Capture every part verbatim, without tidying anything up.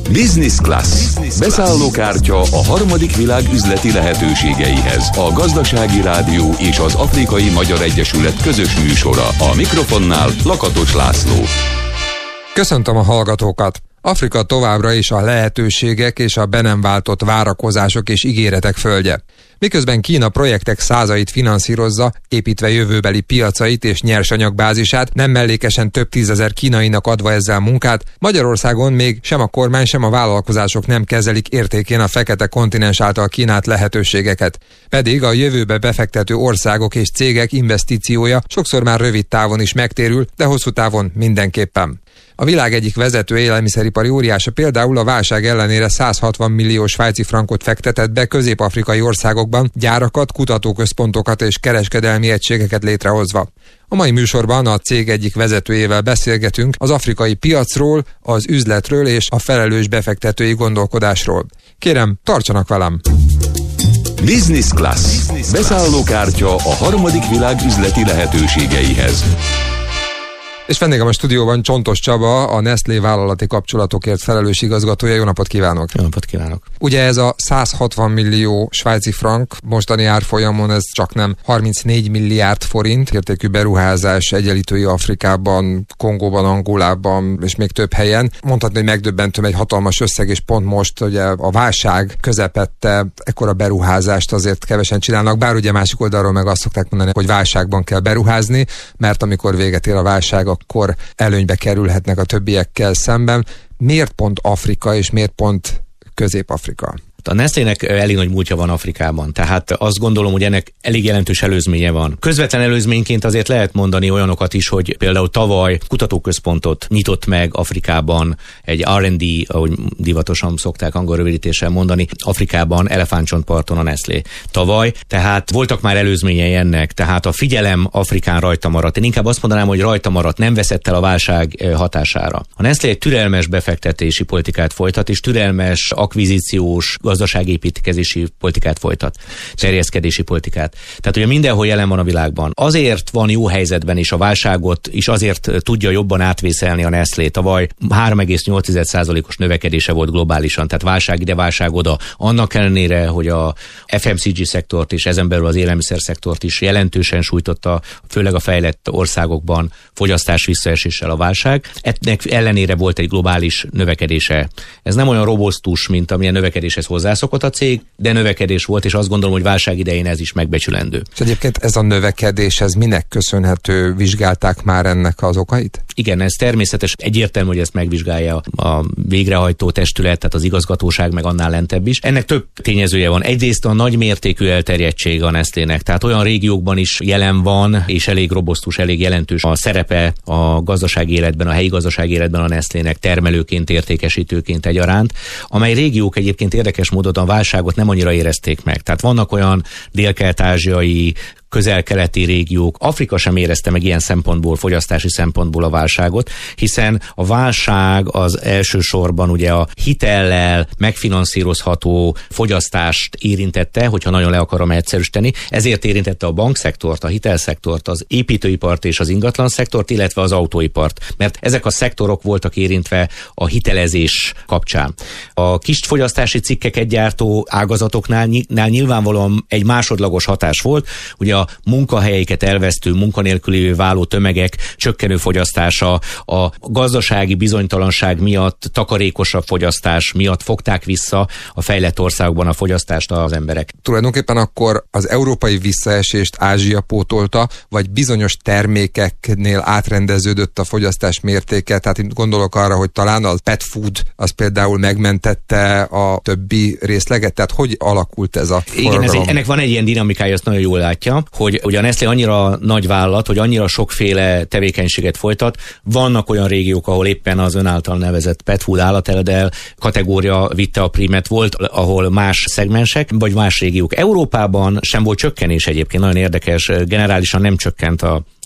Business Class. Beszállókártya a harmadik világ üzleti lehetőségeihez. A Gazdasági Rádió és az Afrikai Magyar Egyesület közös műsora. A mikrofonnál Lakatos László. Köszöntöm a hallgatókat! Afrika továbbra is a lehetőségek és a be nem váltott várakozások és ígéretek földje. Miközben Kína projektek százait finanszírozza, építve jövőbeli piacait és nyersanyagbázisát, nem mellékesen több tízezer kínainak adva ezzel munkát, Magyarországon még sem a kormány, sem a vállalkozások nem kezelik értékén a fekete kontinens által kínált lehetőségeket. Pedig a jövőbe befektető országok és cégek investíciója sokszor már rövid távon is megtérül, de hosszú távon mindenképpen. A világ egyik vezető élelmiszeripari óriása például a válság ellenére száz hatvan millió svájci frankot fektetett be közép-afrikai országokban, gyárakat, kutatóközpontokat és kereskedelmi egységeket létrehozva. A mai műsorban a cég egyik vezetőjével beszélgetünk az afrikai piacról, az üzletről és a felelős befektetői gondolkodásról. Kérem, tartsanak velem! Business Class. Beszállókártya a harmadik világ üzleti lehetőségeihez. És vendégem a stúdióban Csontos Csaba, a Nestlé vállalati kapcsolatokért felelős igazgatója. Jó napot kívánok! Jó napot kívánok! Ugye ez a száz hatvan millió svájci frank, mostani árfolyamon ez csak nem harmincnégy milliárd forint értékű beruházás egyenlítői Afrikában, Kongóban, Angolában és még több helyen. Mondhatni, hogy megdöbbentően egy hatalmas összeg, és pont most ugye a válság közepette ekkora beruházást azért kevesen csinálnak, bár ugye másik oldalról meg azt szokták mondani, hogy válságban kell beruházni, mert amikor véget ér a válság, akkor előnybe kerülhetnek a többiekkel szemben. Miért pont Afrika, és miért pont Közép-Afrika? A Nestlének elég nagy múltja van Afrikában, tehát azt gondolom, hogy ennek elég jelentős előzménye van. Közvetlen előzményként azért lehet mondani olyanokat is, hogy például tavaly kutatóközpontot nyitott meg Afrikában, egy er and dé, ahogy divatosan szokták angol rövidítéssel mondani, Afrikában, Elefántcsontparton a Nestlé tavaly, tehát voltak már előzményei ennek, tehát a figyelem Afrikán rajta maradt. Én inkább azt mondanám, hogy rajta maradt, nem veszett el a válság hatására. A Nestlé egy türelmes befektetési politikát folytat, és türelmes akvizíciós gazdaságépítkezési politikát folytat, terjeszkedési politikát. Tehát ugye mindenhol jelen van a világban. Azért van jó helyzetben, és a válságot is azért tudja jobban átvészelni a Nestlé. Tavaly három egész nyolc százalékos növekedése volt globálisan, tehát válság ide, válság oda. Annak ellenére, hogy a ef em cé gé szektort és ezen belül az élelmiszer szektort is jelentősen sújtotta, főleg a fejlett országokban fogyasztás visszaeséssel a válság. Ennek ellenére volt egy globális növekedése. Ez nem olyan robosztus, mint amilyen növekedéshez hozzászokott a cég, de növekedés volt, és azt gondolom, hogy válság idején ez is megbecsülendő. És egyébként ez a növekedés, ez minek köszönhető? Vizsgálták már ennek az okait? Igen, ez természetes. Egyértelmű, hogy ezt megvizsgálja a végrehajtó testület, tehát az igazgatóság, meg annál lentebb is. Ennek több tényezője van. Egyrészt a nagy mértékű elterjedtsége a Nestlének, tehát olyan régiókban is jelen van, és elég robosztus, elég jelentős a szerepe a gazdasági életben, a helyi gazdasági életben a Nestlének termelőként, értékesítőként egyaránt, amely régiók egyébként érdekes módon a válságot nem annyira érezték meg. Tehát vannak olyan dél-kelet-ázsiai, közel-keleti régiók, Afrika sem érezte meg ilyen szempontból, fogyasztási szempontból a válságot, hiszen a válság az elsősorban ugye a hitellel megfinanszírozható fogyasztást érintette, hogyha nagyon le akarom egyszerűsíteni, ezért érintette a bankszektort, a hitelszektort, az építőipart és az ingatlan szektort, illetve az autóipart, mert ezek a szektorok voltak érintve a hitelezés kapcsán. A kis fogyasztási cikkeket gyártó ágazatoknál nyilvánvalóan egy másodlagos hatás volt, ugye a munkahelyeket elvesztő, munkanélkülivé váló tömegek csökkenő fogyasztása, a gazdasági bizonytalanság miatt, takarékosabb fogyasztás miatt fogták vissza a fejlett országokban a fogyasztást az emberek. Tulajdonképpen akkor az európai visszaesést Ázsia pótolta, vagy bizonyos termékeknél átrendeződött a fogyasztás mértéke, tehát itt gondolok arra, hogy talán a pet food az például megmentette a többi részleget, tehát hogy alakult ez a forgalom? Igen, ez egy, ennek van egy ilyen dinamikája, ezt nagyon jól látja, hogy ugye a Nestlé annyira nagy vállalat, hogy annyira sokféle tevékenységet folytat. Vannak olyan régiók, ahol éppen az ön által nevezett pet food, állateledel kategória vitte a primet, volt, ahol más szegmensek, vagy más régiók. Európában sem volt csökkenés egyébként, nagyon érdekes, generálisan nem csökkent a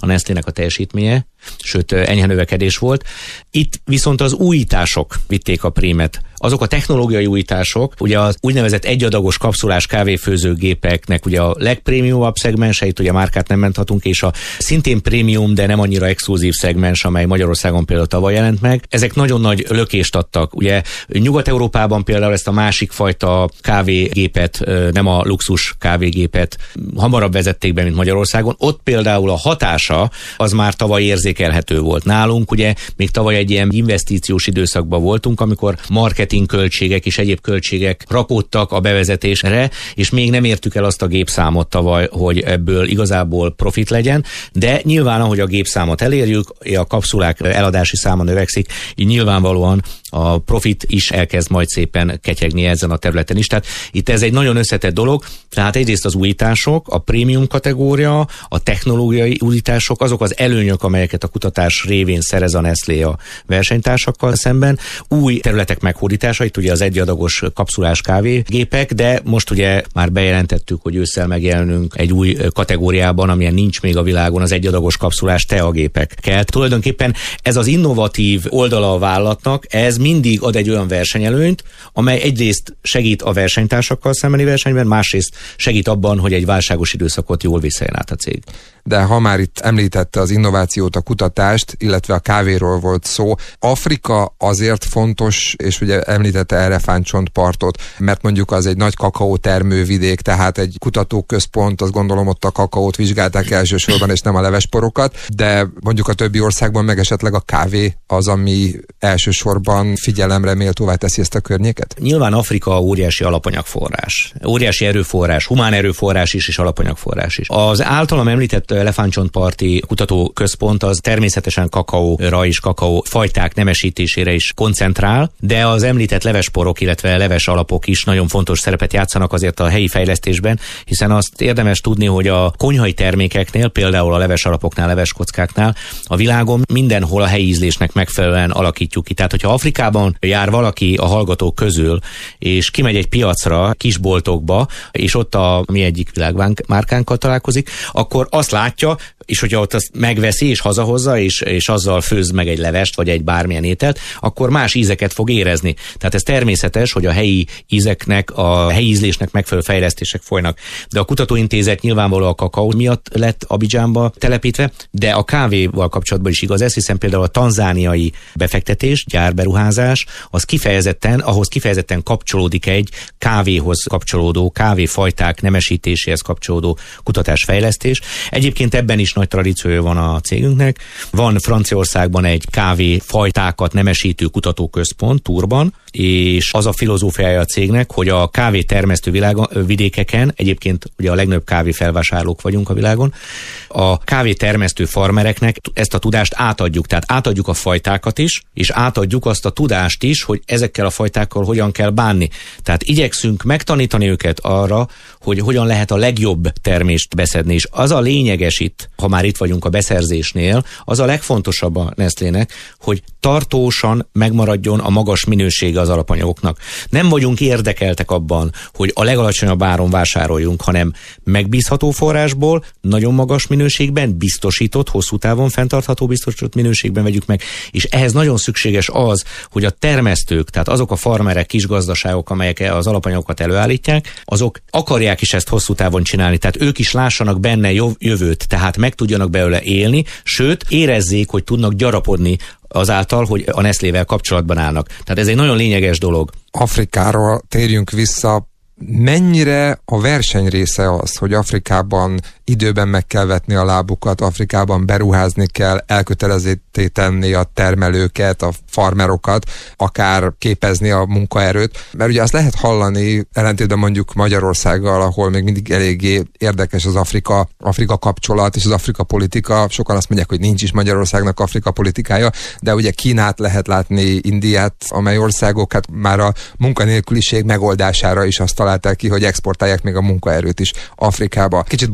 a Nestlének a teljesítménye, sőt enyhe növekedés volt. Itt viszont az újítások vitték a prímet. Azok a technológiai újítások, ugye az úgynevezett egyadagos kapszulás kávéfőzőgépeknek ugye a legprémiumabb szegmenseit, ugye a márkát nem menthatunk, és a szintén prémium, de nem annyira exkluzív szegmens, amely Magyarországon például tavaly jelent meg. Ezek nagyon nagy lökést adtak. Ugye Nyugat-Európában például ezt a másik fajta kávégépet, nem a luxus kávégépet hamarabb vezették be, mint Magyarországon. Ott például a hatása az már tavaly érzékelhető volt. Nálunk ugye még tavaly egy ilyen investíciós időszakban voltunk, amikor marketing költségek és egyéb költségek rakódtak a bevezetésre, és még nem értük el azt a gépszámot tavaly, hogy ebből igazából profit legyen, de nyilván, ahogy a gépszámot elérjük, a kapszulák eladási száma növekszik, így nyilvánvalóan a profit is elkezd majd szépen ketyegni ezen a területen is. Tehát itt ez egy nagyon összetett dolog, tehát egyrészt az újítások, a prémium kategória, a technológiai újítások, azok az előnyök, amelyeket a kutatás révén szerez a Nestlé a versenytársakkal szemben, új területek meghódítása, itt ugye az egyadagos kapszulás kávégépek, de most ugye már bejelentettük, hogy ősszel megjelenünk egy új kategóriában, amilyen nincs még a világon, az egyadagos kapszulás teagépekkel. Tulajdonképpen ez az innovatív oldala a vállalatnak, ez mindig ad egy olyan versenyelőnyt, amely egyrészt segít a versenytársakkal szembeni versenyben, másrészt segít abban, hogy egy válságos időszakot jól visszajön át a cég. De ha már itt említette az innovációt, a kutatást, illetve a kávéról volt szó, Afrika azért fontos, és ugye említette elefántcsontpartot, mert mondjuk az egy nagy kakaó termővidék, tehát egy kutatóközpont, azt gondolom ott a kakaót vizsgálták elsősorban, és nem a levesporokat, de mondjuk a többi országban meg esetleg a kávé az, ami elsősorban figyelemre méltóvá teszi ezt a környéket? Nyilván Afrika óriási alapanyagforrás, óriási erőforrás, humán erőforrás is, és alapanyagforrás is. Az általam említett elefántcsontparti kutatóközpont az természetesen kakaóra és kakaó fajták nemesítésére is koncentrál, de az említett levesporok, illetve leves alapok is nagyon fontos szerepet játszanak azért a helyi fejlesztésben, hiszen azt érdemes tudni, hogy a konyhai termékeknél, például a leves alapoknál, leveskockáknál a világon mindenhol a helyi ízlésnek megfelelően alakítjuk ki. Tehát, hogyha Afrikában jár valaki a hallgatók közül, és kimegy egy piacra, kisboltokba, és ott a mi egyik világmárkánkkal találkozik, akkor azt látja, és hogyha ott azt megveszi, és hazahozza, és, és azzal főz meg egy levest, vagy egy bármilyen ételt, akkor más ízeket fog érezni. Tehát ez természetes, hogy a helyi ízeknek, a helyi ízlésnek megfelelő fejlesztések folynak. De a kutatóintézet nyilvánvalóan a kakaó miatt lett Abidjanba telepítve, de a kávéval kapcsolatban is igaz ez, hiszen például a tanzániai befektetés, gyárberuházás, az kifejezetten, ahhoz kifejezetten kapcsolódik egy kávéhoz kapcsolódó, kávéfajták nemesítéséhez kapcsolódó kutatásfejlesztés. Egyébként ebben is nagy tradíciója van a cégünknek. Van Franciaországban egy kávéfajtákat nemesítő kutatóközpont Tourban, és az a filozófiája a cégnek, hogy a kávé termesztő világon, vidékeken, egyébként ugye a legnagyobb kávé felvásárlók vagyunk a világon, a kávé termesztő farmereknek ezt a tudást átadjuk. Tehát átadjuk a fajtákat is, és átadjuk azt a tudást is, hogy ezekkel a fajtákkal hogyan kell bánni. Tehát igyekszünk megtanítani őket arra, hogy hogyan lehet a legjobb termést beszedni. És az a lényeges itt, ha már itt vagyunk a beszerzésnél, az a legfontosabb a Nestlének, hogy tartósan megmaradjon a magas minősége az alapanyagoknak. Nem vagyunk érdekeltek abban, hogy a legalacsonyabb áron vásároljunk, hanem megbízható forrásból, nagyon magas minőségben, biztosított, hosszú távon fenntartható biztosított minőségben vegyük meg, és ehhez nagyon szükséges az, hogy a termesztők, tehát azok a farmerek, kisgazdaságok, amelyek az alapanyagokat előállítják, azok akarják is ezt hosszú távon csinálni, tehát ők is lássanak benne jövőt, tehát meg tudjanak belőle élni, sőt, érezzék, hogy tudnak gyarapodni azáltal, hogy a Nestlével kapcsolatban állnak. Tehát ez egy nagyon lényeges dolog. Afrikáról térjünk vissza. Mennyire a verseny része az, hogy Afrikában időben meg kell vetni a lábukat, Afrikában beruházni kell, elkötelezetté tenni a termelőket, a farmerokat, akár képezni a munkaerőt, mert ugye azt lehet hallani, ellentétben mondjuk Magyarországgal, ahol még mindig eléggé érdekes az Afrika, Afrika kapcsolat és az Afrika politika, sokan azt mondják, hogy nincs is Magyarországnak Afrika politikája, de ugye Kínát lehet látni, Indiát, amely országok hát már a munkanélküliség megoldására is azt találták ki, hogy exportálják még a munkaerőt is Afrikába. Kicsit bonyolultan és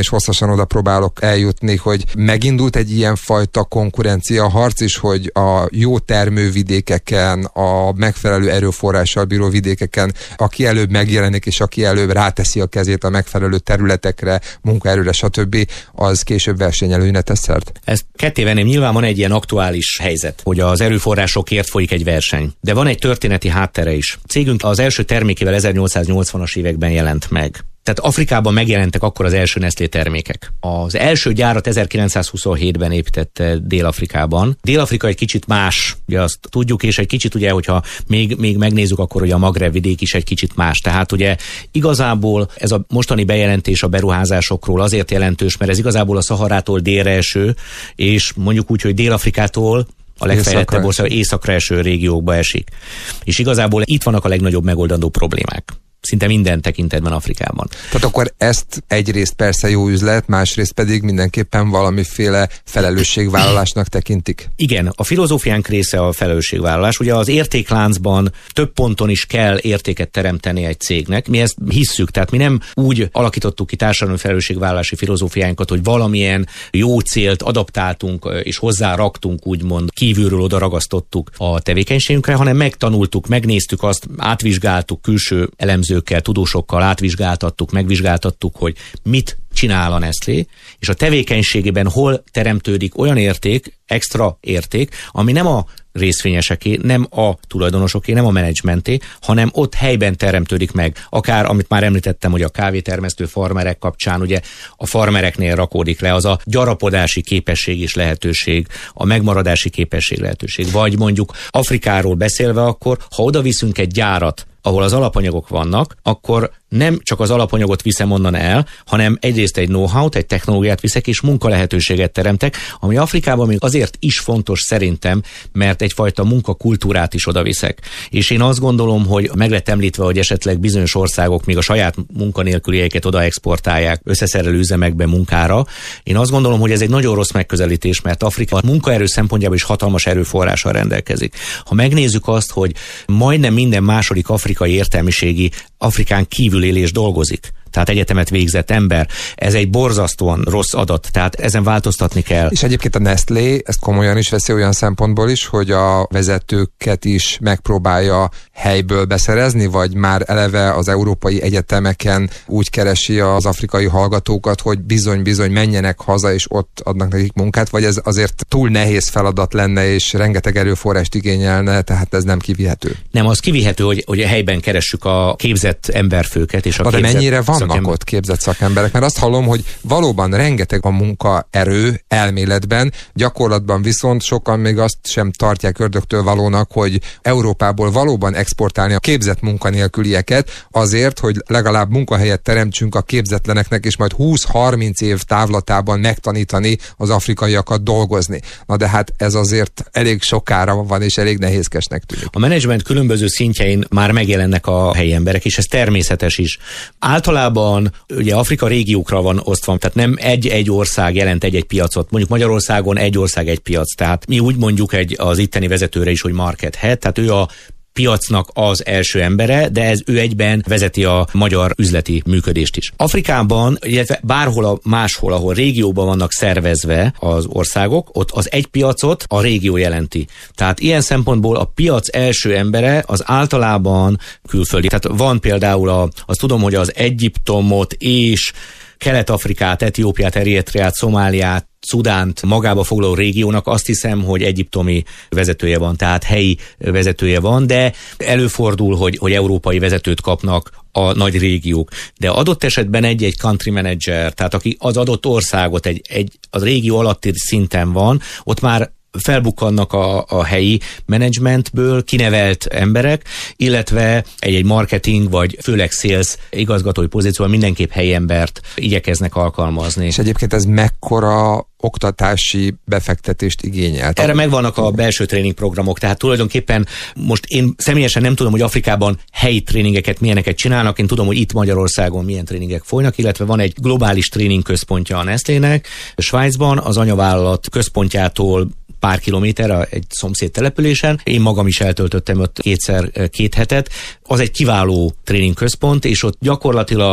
és hosszasan oda próbálok eljutni, hogy megindult egy ilyen fajta konkurencia harc is, hogy a jó termővidékeken, a megfelelő erőforrással bíró vidékeken, aki előbb megjelenik, és aki előbb ráteszi a kezét a megfelelő területekre, munkaerőre, stb., az később versenyelőnyre tesz szert. Ezt ketté venném, nyilván van egy ilyen aktuális helyzet, hogy az erőforrásokért folyik egy verseny. De van egy történeti háttere is. A cégünk az első termékével ezernyolcszáznyolcvanas években jelent meg. Tehát Afrikában megjelentek akkor az első Nestlé termékek. Az első gyárat ezerkilencszázhuszonhétben építette Dél-Afrikában. Dél-Afrika egy kicsit más, ugye azt tudjuk, és egy kicsit ugye, hogyha még, még megnézzük, akkor ugye a Magreb vidék is egy kicsit más. Tehát ugye igazából ez a mostani bejelentés a beruházásokról azért jelentős, mert ez igazából a Szaharától délre eső, és mondjuk úgy, hogy Dél-Afrikától a legfejlettebb ország északra eső régiókba esik. És igazából itt vannak a legnagyobb megoldandó problémák. Szinte minden tekintetben Afrikában. Tehát akkor ezt egyrészt persze jó üzlet, másrészt pedig mindenképpen valamiféle felelősségvállalásnak tekintik? Igen, a filozófiánk része a felelősségvállalás. Ugye az értékláncban több ponton is kell értéket teremteni egy cégnek. Mi ezt hisszük, tehát mi nem úgy alakítottuk ki társadalmi felelősségvállalási filozófiánkat, hogy valamilyen jó célt adaptáltunk és hozzáraktunk, úgymond kívülről oda ragasztottuk a tevékenységünkre, hanem megtanultuk, megnéztük azt, átvizsgáltuk külső elemző tudósokkal átvizsgáltattuk, megvizsgáltattuk, hogy mit csinál a Nestlé, és a tevékenységében hol teremtődik olyan érték, extra érték, ami nem a részvényeseké, nem a tulajdonosoké, nem a menedzsmenté, hanem ott helyben teremtődik meg. Akár, amit már említettem, hogy a kávétermesztő farmerek kapcsán, ugye a farmereknél rakódik le az a gyarapodási képesség és lehetőség, a megmaradási képesség lehetőség. Vagy mondjuk Afrikáról beszélve akkor, ha oda viszünk egy gyárat, ahol az alapanyagok vannak, akkor nem csak az alapanyagot viszem onnan el, hanem egyrészt egy know-how-t, egy technológiát viszek, és munkalehetőséget teremtek, ami Afrikában még azért is fontos szerintem, mert egyfajta munkakultúrát is oda viszek. És én azt gondolom, hogy meg lett említve, hogy esetleg bizonyos országok még a saját munkanélkülieket oda exportálják összeszerelő üzemekbe munkára. Én azt gondolom, hogy ez egy nagyon rossz megközelítés, mert Afrika a munkaerő szempontjából is hatalmas erőforrással rendelkezik. Ha megnézzük azt, hogy majdnem minden második afrikai értelmiségi Afrikán kívül él és dolgozik, tehát egyetemet végzett ember, ez egy borzasztóan rossz adat, tehát ezen változtatni kell. És egyébként a Nestlé ezt komolyan is veszi olyan szempontból is, hogy a vezetőket is megpróbálja helyből beszerezni, vagy már eleve az európai egyetemeken úgy keresi az afrikai hallgatókat, hogy bizony-bizony menjenek haza, és ott adnak nekik munkát, vagy ez azért túl nehéz feladat lenne, és rengeteg erőforrást igényelne, tehát ez nem kivihető. Nem, az kivihető, hogy, hogy helyben keressük a képzett emberfőket, és a de képzett mennyire vannak szakember... ott képzett szakemberek? Mert azt hallom, hogy valóban rengeteg a munkaerő elméletben, gyakorlatban viszont sokan még azt sem tartják ördögtől valónak, hogy Európából valóban exportálni a képzett munkanélkülieket azért, hogy legalább munkahelyet teremtsünk a képzetleneknek, és majd húsz-harminc év távlatában megtanítani az afrikaiakat dolgozni. Na de hát ez azért elég sokára van, és elég nehézkesnek tűnik. A menedzsment különböző szintjein már megjelennek a helyi emberek, és ez természetes is. Általában ugye Afrika régiókra van osztva, tehát nem egy-egy ország jelent egy-egy piacot. Mondjuk Magyarországon egy ország egy piac, tehát mi úgy mondjuk egy, az itteni vezetőre is, hogy market head, tehát ő a piacnak az első embere, de ez ő egyben vezeti a magyar üzleti működést is. Afrikában, illetve bárhol a, máshol, ahol régióban vannak szervezve az országok, ott az egy piacot a régió jelenti. Tehát ilyen szempontból a piac első embere az általában külföldi. Tehát van például, a, azt tudom, hogy az Egyiptomot és Kelet-Afrikát, Etiópiát, Eritreát, Szomáliát, Szudánt magába foglaló régiónak azt hiszem, hogy egyiptomi vezetője van, tehát helyi vezetője van, de előfordul, hogy, hogy európai vezetőt kapnak a nagy régiók. De adott esetben egy-egy country manager, tehát aki az adott országot egy, egy az régió alatti szinten van, ott már felbukkannak a, a helyi menedzsmentből kinevelt emberek, illetve egy-egy marketing vagy főleg sales igazgatói pozícióban mindenképp helyi embert igyekeznek alkalmazni. És egyébként ez mekkora oktatási befektetést igényelt? Erre megvannak a belső tréningprogramok, tehát tulajdonképpen most én személyesen nem tudom, hogy Afrikában helyi tréningeket milyeneket csinálnak, én tudom, hogy itt Magyarországon milyen tréningek folynak, illetve van egy globális tréning központja a Nestlének, Svájcban az anyavállalat központjától pár kilométerre egy szomszéd településen. Én magam is eltöltöttem ott kétszer két hetet. Az egy kiváló tréningközpont, és ott gyakorlatilag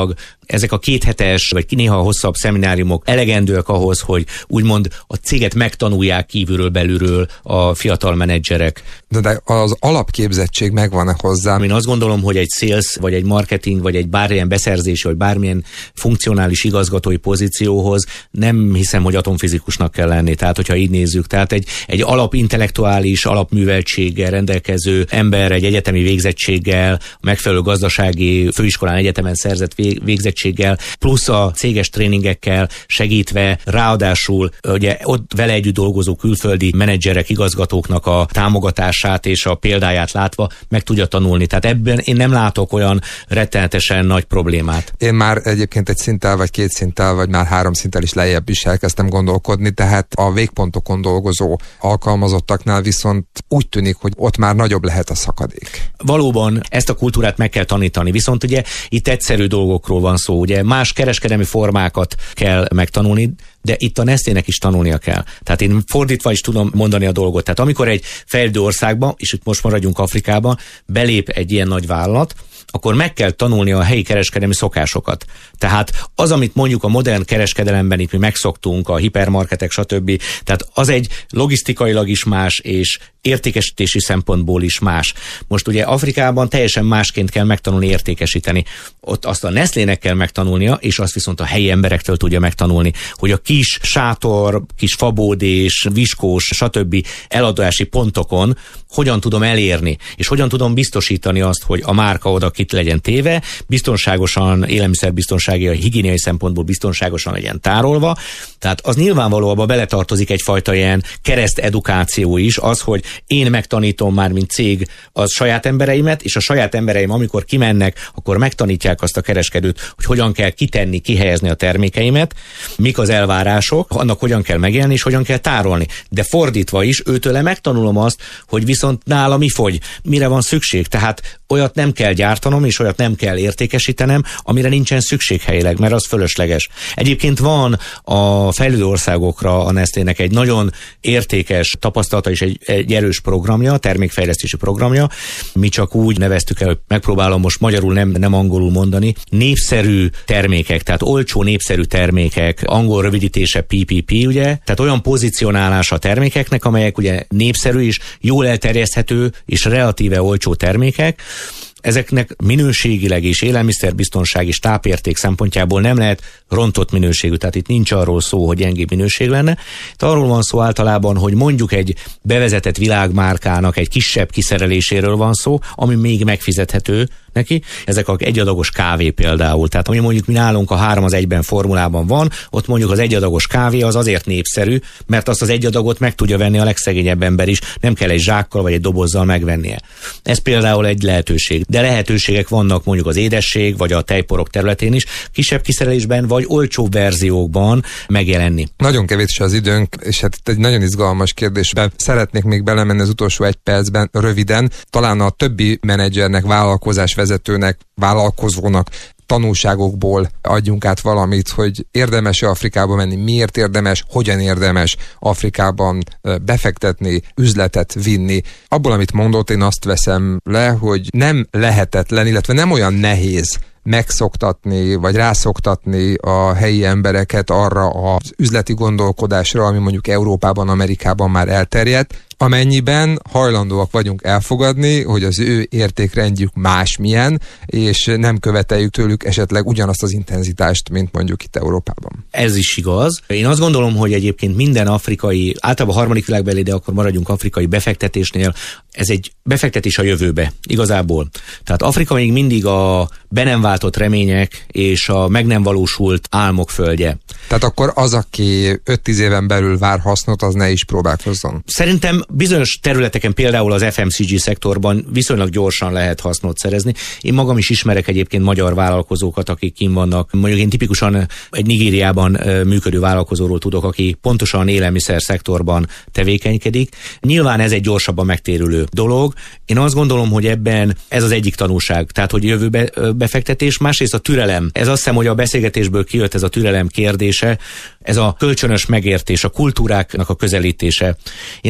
ezek a kéthetes, vagy néha hosszabb szemináriumok elegendőek ahhoz, hogy úgymond a céget megtanulják kívülről, belülről a fiatal menedzserek. De, de az alapképzettség megvan-e hozzá? Én azt gondolom, hogy egy sales, vagy egy marketing, vagy egy bármilyen beszerzési, vagy bármilyen funkcionális igazgatói pozícióhoz nem hiszem, hogy atomfizikusnak kell lenni. Tehát, hogyha így nézzük. Tehát egy, egy alapintellektuális, alapműveltséggel rendelkező ember, egy egyetemi végzettséggel, megfelelő gazdasági főiskolán, egyetemen szerzett végzettséggel, plusz a céges tréningekkel segítve, ráadásul ugye ott vele együtt dolgozó külföldi menedzserek, igazgatóknak a támogatását és a példáját látva meg tudja tanulni. Tehát ebben én nem látok olyan rettenetesen nagy problémát. Én már egyébként egy szinttel, vagy két szinttel, vagy már három szinttel is lejjebb is elkezdtem gondolkodni, tehát a végpontokon dolgozó alkalmazottaknál viszont úgy tűnik, hogy ott már nagyobb lehet a szakadék. Valóban ezt a kultúrát meg kell tanítani, viszont ugye itt egyszerű dolgokról van szó, ugye más kereskedelmi formákat kell megtanulni, de itt a Nestlének is tanulnia kell. Tehát én fordítva is tudom mondani a dolgot. Tehát amikor egy fejlődő országba, és itt most maradjunk Afrikában, belép egy ilyen nagy vállalat, akkor meg kell tanulni a helyi kereskedelmi szokásokat. Tehát az, amit mondjuk a modern kereskedelemben itt mi megszoktunk, a hipermarketek, stb. Tehát az egy logisztikailag is más, és értékesítési szempontból is más. Most ugye Afrikában teljesen másként kell megtanulni értékesíteni. Ott azt a Nestlének kell megtanulnia, és azt viszont a helyi emberektől tudja megtanulni, hogy a kis sátor, kis fabódés, viskós, stb. Eladási pontokon hogyan tudom elérni, és hogyan tudom biztosítani azt, hogy a márka oda kit legyen téve, biztonságosan, élelmiszerbiztonsági, a higiéniai szempontból biztonságosan legyen tárolva. Tehát az nyilvánvalóan beletartozik egyfajta ilyen kereszt edukáció is, az, hogy én megtanítom már, mint cég, a saját embereimet, és a saját embereim, amikor kimennek, akkor megtanítják azt a kereskedőt, hogy hogyan kell kitenni, kihelyezni a termékeimet, mik az elvárások, annak hogyan kell megélni, és hogyan kell tárolni. De fordítva is, őtőle megtanulom azt, hogy viszont nála mi fogy, mire van szükség. Tehát olyat nem kell gyártanom, és olyat nem kell értékesítenem, amire nincsen szükség helyileg, mert az fölösleges. Egyébként van a fejlődő országokra a Nestlének egy nagyon értékes tapasztalata és egy, egy erős programja, termékfejlesztési programja. Mi csak úgy neveztük el, hogy megpróbálom most magyarul, nem, nem angolul mondani. Népszerű termékek, tehát olcsó népszerű termékek, angol rövidítése pé pé pé, ugye? Tehát olyan pozicionálása a termékeknek, amelyek ugye népszerű és jól elterjeszthető és relatíve olcsó termékek. Ezeknek minőségileg és élelmiszerbiztonság és tápérték szempontjából nem lehet rontott minőségű, tehát itt nincs arról szó, hogy gyengébb minőség lenne. Itt arról van szó általában, hogy mondjuk egy bevezetett világmárkának egy kisebb kiszereléséről van szó, ami még megfizethető neki. Ezek az egyadagos kávé például. Tehát ami mondjuk mi nálunk a három az egyben formulában van, ott mondjuk az egyadagos kávé az azért népszerű, mert azt az egyadagot meg tudja venni a legszegényebb ember is, nem kell egy zsákkal vagy egy dobozzal megvennie. Ez például egy lehetőség. De lehetőségek vannak mondjuk az édesség vagy a tejporok területén is, kisebb kiszerelésben vagy olcsóbb verziókban megjelenni. Nagyon kevés az időnk, és hát itt egy nagyon izgalmas kérdésbe szeretnék még belemenni az utolsó egy percben, röviden. Talán a többi menedzsernek, vállalkozásvezetőnek, vállalkozónak tanulságokból adjunk át valamit, hogy érdemes-e Afrikába menni, miért érdemes, hogyan érdemes Afrikában befektetni, üzletet vinni. Abból, amit mondott, én azt veszem le, hogy nem lehetetlen, illetve nem olyan nehéz megszoktatni, vagy rászoktatni a helyi embereket arra az üzleti gondolkodásra, ami mondjuk Európában, Amerikában már elterjedt, amennyiben hajlandóak vagyunk elfogadni, hogy az ő értékrendjük másmilyen, és nem követeljük tőlük esetleg ugyanazt az intenzitást, mint mondjuk itt Európában. Ez is igaz. Én azt gondolom, hogy egyébként minden afrikai, általában a harmadik világbeli, de akkor maradjunk afrikai befektetésnél, ez egy befektetés a jövőbe, igazából. Tehát Afrika még mindig a be nem váltott remények és a meg nem valósult álmok földje. Tehát akkor az, aki öt-tíz éven belül vár hasznot, az ne is próbálkozzon. Szerintem bizonyos területeken, például az ef em cé gé szektorban viszonylag gyorsan lehet hasznot szerezni. Én magam is ismerek egyébként magyar vállalkozókat, akik kint vannak. Mondjuk én tipikusan egy Nigériában működő vállalkozóról tudok, aki pontosan élelmiszer szektorban tevékenykedik. Nyilván ez egy gyorsabban megtérülő dolog. Én azt gondolom, hogy ebben ez az egyik tanulság, tehát hogy jövőbe befektetés, másrészt a türelem. Ez azt hiszem, hogy a beszélgetésből kijött ez a türelem kérdése, ez a kölcsönös megértés, a kultúráknak a közelítése. Én azt tartanám,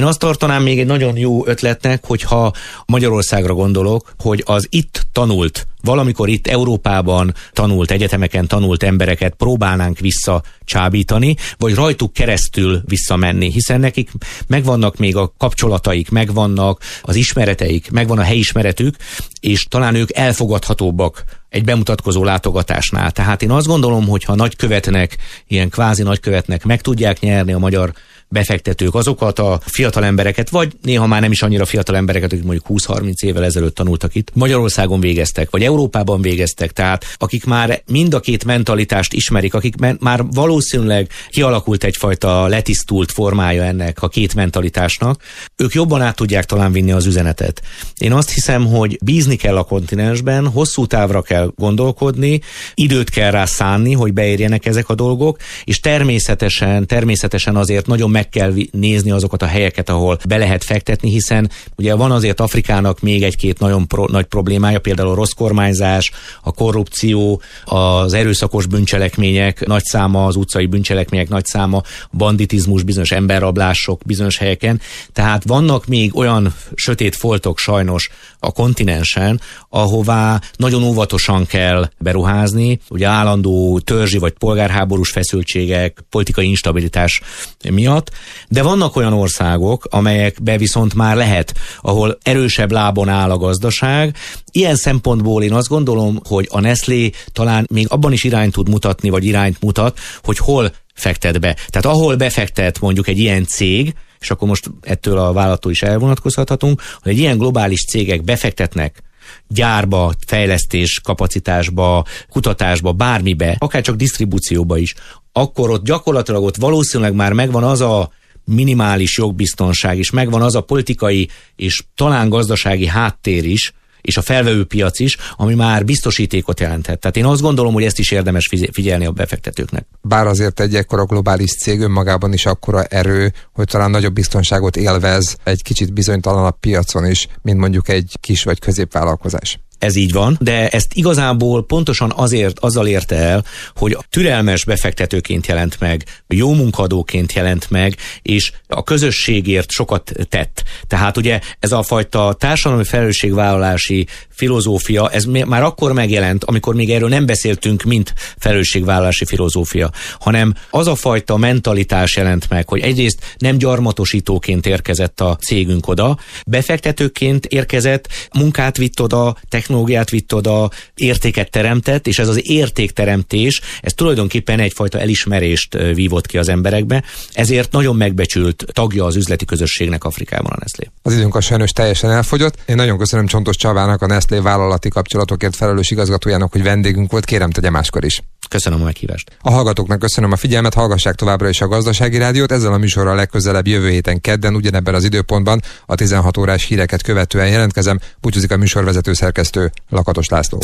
tartanám még egy nagyon jó ötletnek, hogyha Magyarországra gondolok, hogy az itt tanult, valamikor itt Európában tanult, egyetemeken tanult embereket próbálnánk visszacsábítani, vagy rajtuk keresztül visszamenni, hiszen nekik megvannak még a kapcsolataik, megvannak az ismereteik, megvan a helyismeretük, és talán ők elfogadhatóbbak egy bemutatkozó látogatásnál. Tehát én azt gondolom, hogy ha nagykövetnek, ilyen kvázi nagykövetnek meg tudják nyerni a magyar befektetők azokat a fiatal embereket, vagy néha már nem is annyira fiatal embereket, akik mondjuk húsz-harminc évvel ezelőtt tanultak itt, Magyarországon végeztek, vagy Európában végeztek, tehát akik már mind a két mentalitást ismerik, akik már valószínűleg kialakult egyfajta letisztult formája ennek a két mentalitásnak, ők jobban át tudják talán vinni az üzenetet. Én azt hiszem, hogy bízni kell a kontinensben, hosszú távra kell gondolkodni, időt kell rá szánni, hogy beérjenek ezek a dolgok, és természetesen, természetesen azért nagyon meg kell nézni azokat a helyeket, ahol be lehet fektetni, hiszen ugye van azért Afrikának még egy-két nagyon pro, nagy problémája, például a rossz kormányzás, a korrupció, az erőszakos bűncselekmények nagy száma, az utcai bűncselekmények nagy száma, a banditizmus, bizonyos emberrablások bizonyos helyeken. Tehát vannak még olyan sötét foltok sajnos a kontinensen, ahová nagyon óvatosan kell beruházni, ugye állandó törzsi vagy polgárháborús feszültségek, politikai instabilitás miatt, de vannak olyan országok, amelyekbe viszont már lehet, ahol erősebb lábon áll a gazdaság. Ilyen szempontból én azt gondolom, hogy a Nestlé talán még abban is irányt tud mutatni, vagy irányt mutat, hogy hol fektet be. Tehát ahol befektet mondjuk egy ilyen cég, és akkor most ettől a vállalattól is elvonatkozhathatunk, hogy egy ilyen globális cégek befektetnek gyárba, fejlesztés kapacitásba, kutatásba, bármibe, akár csak disztribúcióba is, akkor ott gyakorlatilag ott valószínűleg már megvan az a minimális jogbiztonság, és megvan az a politikai és talán gazdasági háttér is, és a felvevő piac is, ami már biztosítékot jelenthet. Tehát én azt gondolom, hogy ezt is érdemes figyelni a befektetőknek. Bár azért egy ekkora globális cég önmagában is akkora erő, hogy talán nagyobb biztonságot élvez egy kicsit bizonytalanabb piacon is, mint mondjuk egy kis vagy középvállalkozás. Ez így van, de ezt igazából pontosan azért azzal érte el, hogy türelmes befektetőként jelent meg, jó munkadóként jelent meg, és a közösségért sokat tett. Tehát ugye ez a fajta társadalmi felelősségvállalási filozófia, ez már akkor megjelent, amikor még erről nem beszéltünk, mint felelősségvállalási filozófia, hanem az a fajta mentalitás jelent meg, hogy egyrészt nem gyarmatosítóként érkezett a cégünk oda, befektetőként érkezett, munkát vitt oda, technológiát vitt oda, értéket teremtett, és ez az értékteremtés, ez tulajdonképpen egyfajta elismerést vívott ki az emberekbe, ezért nagyon megbecsült tagja az üzleti közösségnek Afrikában a Nestlé. Az időnk a sajnos teljesen elfogyott. Én nagyon köszönöm Csontos Csavának, a Nestlé vállalati kapcsolatokért felelős igazgatójának, hogy vendégünk volt, kérem tegye máskor is. Köszönöm a meghívást. A hallgatóknak köszönöm a figyelmet, hallgassák továbbra is a Gazdasági Rádiót, ezzel a műsorral legközelebb jövő héten kedden ugyanebben az időpontban a tizenhat órás híreket követően jelentkezem. Búcsúzik a műsorvezető szerkesztő Lakatos László.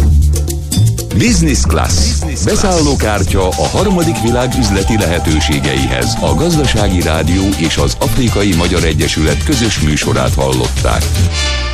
Business Class. Beszállókártya a harmadik világ üzleti lehetőségeihez. A Gazdasági Rádió és az Afrikai Magyar Egyesület közös műsorát hallották.